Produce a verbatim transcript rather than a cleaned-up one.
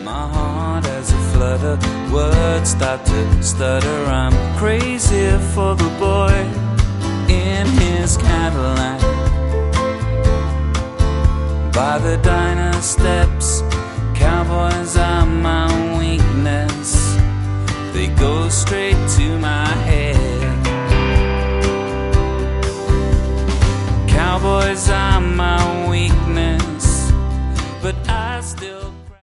My heart has a flutter, words start to stutter. I'm crazy for the boy in his Cadillac, by the diner step